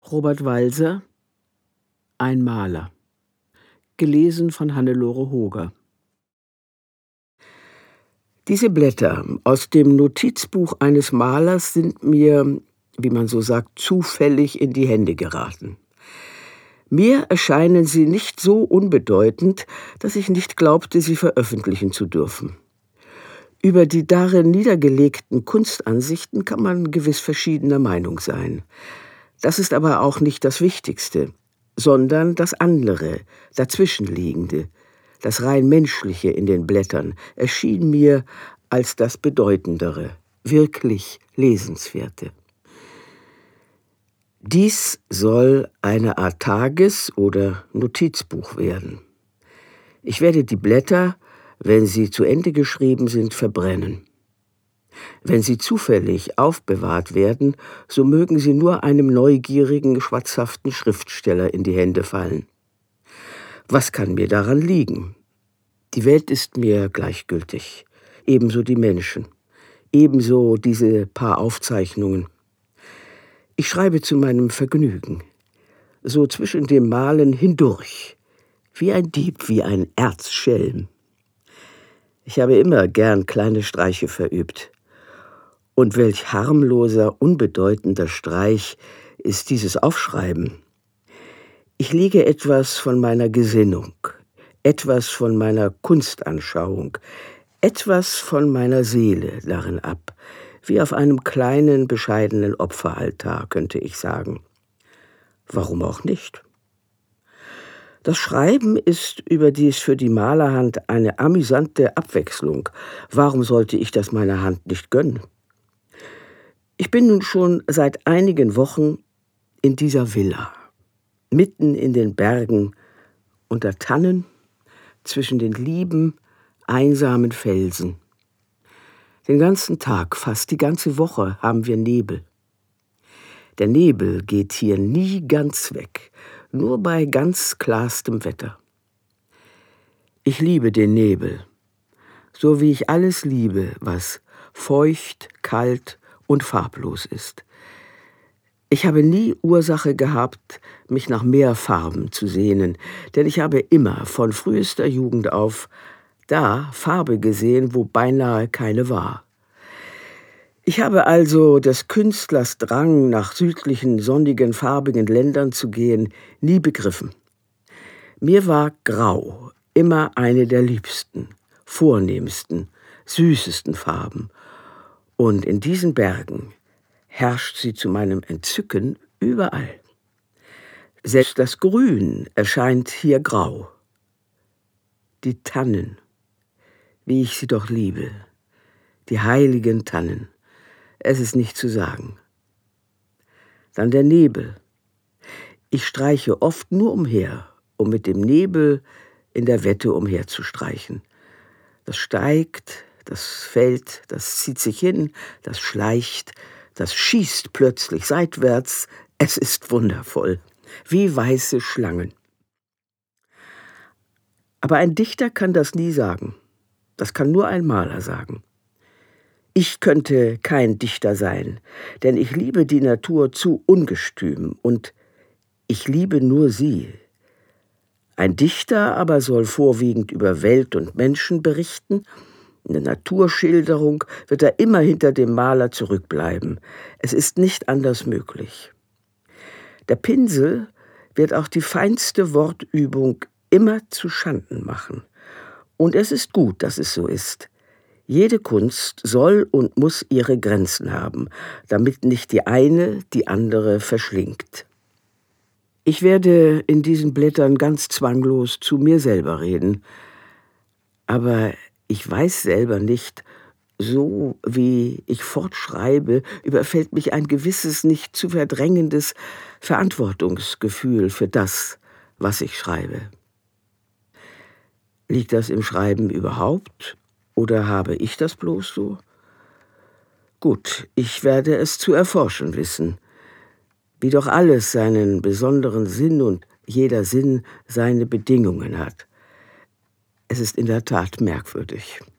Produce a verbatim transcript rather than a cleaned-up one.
Robert Walser, Ein Maler. Gelesen von Hannelore Hoger. Diese Blätter aus dem Notizbuch eines Malers sind mir, wie man so sagt, zufällig in die Hände geraten. Mir erscheinen sie nicht so unbedeutend, dass ich nicht glaubte, sie veröffentlichen zu dürfen. Über die darin niedergelegten Kunstansichten kann man gewiss verschiedener Meinung sein. Das ist aber auch nicht das Wichtigste, sondern das andere, dazwischenliegende, das rein Menschliche in den Blättern, erschien mir als das Bedeutendere, wirklich Lesenswerte. Dies soll eine Art Tages- oder Notizbuch werden. Ich werde die Blätter, wenn sie zu Ende geschrieben sind, verbrennen. Wenn sie zufällig aufbewahrt werden, so mögen sie nur einem neugierigen, schwatzhaften Schriftsteller in die Hände fallen. Was kann mir daran liegen? Die Welt ist mir gleichgültig, ebenso die Menschen, ebenso diese paar Aufzeichnungen. Ich schreibe zu meinem Vergnügen, so zwischen dem Malen hindurch, wie ein Dieb, wie ein Erzschelm. Ich habe immer gern kleine Streiche verübt. Und welch harmloser, unbedeutender Streich ist dieses Aufschreiben. Ich lege etwas von meiner Gesinnung, etwas von meiner Kunstanschauung, etwas von meiner Seele darin ab, wie auf einem kleinen, bescheidenen Opferaltar, könnte ich sagen. Warum auch nicht? Das Schreiben ist überdies für die Malerhand eine amüsante Abwechslung. Warum sollte ich das meiner Hand nicht gönnen? Ich bin nun schon seit einigen Wochen in dieser Villa, mitten in den Bergen, unter Tannen, zwischen den lieben, einsamen Felsen. Den ganzen Tag, fast die ganze Woche, haben wir Nebel. Der Nebel geht hier nie ganz weg, nur bei ganz klarstem Wetter. Ich liebe den Nebel, so wie ich alles liebe, was feucht, kalt und farblos ist. Ich habe nie Ursache gehabt, mich nach mehr Farben zu sehnen, denn ich habe immer von frühester Jugend auf da Farbe gesehen, wo beinahe keine war. Ich habe also des Künstlers Drang, nach südlichen, sonnigen, farbigen Ländern zu gehen, nie begriffen. Mir war Grau immer eine der liebsten, vornehmsten, süßesten Farben. Und in diesen Bergen herrscht sie zu meinem Entzücken überall. Selbst das Grün erscheint hier grau. Die Tannen, wie ich sie doch liebe, die heiligen Tannen. Es ist nicht zu sagen. Dann der Nebel. Ich streiche oft nur umher, um mit dem Nebel in der Wette umherzustreichen. Das steigt, das fällt, das zieht sich hin, das schleicht, das schießt plötzlich seitwärts. Es ist wundervoll, wie weiße Schlangen. Aber ein Dichter kann das nie sagen. Das kann nur ein Maler sagen. Ich könnte kein Dichter sein, denn ich liebe die Natur zu ungestüm und ich liebe nur sie. Ein Dichter aber soll vorwiegend über Welt und Menschen berichten. In der Naturschilderung wird er immer hinter dem Maler zurückbleiben. Es ist nicht anders möglich. Der Pinsel wird auch die feinste Wortübung immer zu Schanden machen. Und es ist gut, dass es so ist. Jede Kunst soll und muss ihre Grenzen haben, damit nicht die eine die andere verschlingt. Ich werde in diesen Blättern ganz zwanglos zu mir selber reden, aber ich weiß selber nicht, so wie ich fortschreibe, überfällt mich ein gewisses, nicht zu verdrängendes Verantwortungsgefühl für das, was ich schreibe. Liegt das im Schreiben überhaupt? Oder habe ich das bloß so? Gut, ich werde es zu erforschen wissen, wie doch alles seinen besonderen Sinn und jeder Sinn seine Bedingungen hat. Es ist in der Tat merkwürdig.